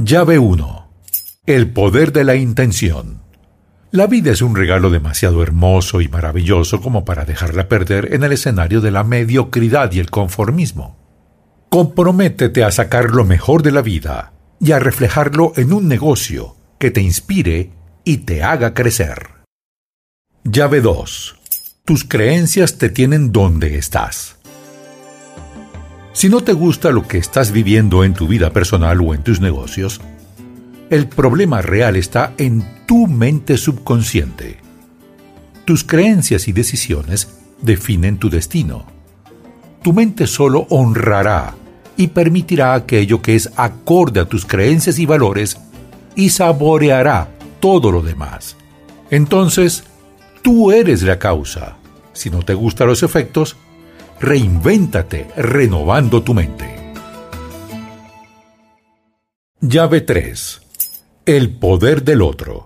Llave 1. El poder de la intención. La vida es un regalo demasiado hermoso y maravilloso como para dejarla perder en el escenario de la mediocridad y el conformismo. Comprométete a sacar lo mejor de la vida y a reflejarlo en un negocio que te inspire y te haga crecer. Llave 2. Tus creencias te tienen donde estás. Si no te gusta lo que estás viviendo en tu vida personal o en tus negocios, el problema real está en tu mente subconsciente. Tus creencias y decisiones definen tu destino. Tu mente solo honrará y permitirá aquello que es acorde a tus creencias y valores y saboreará todo lo demás. Entonces, tú eres la causa. Si no te gustan los efectos, reinvéntate renovando tu mente. Llave 3. El poder del otro.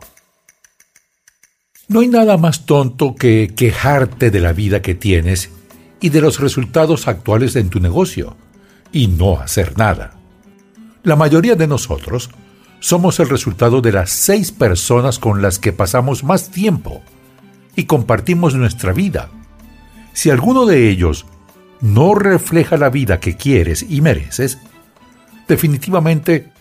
No hay nada más tonto que quejarte de la vida que tienes y de los resultados actuales en tu negocio, y no hacer nada. La mayoría de nosotros somos el resultado de las 6 personas con las que pasamos más tiempo y compartimos nuestra vida. Si alguno de ellos no refleja la vida que quieres y mereces, definitivamente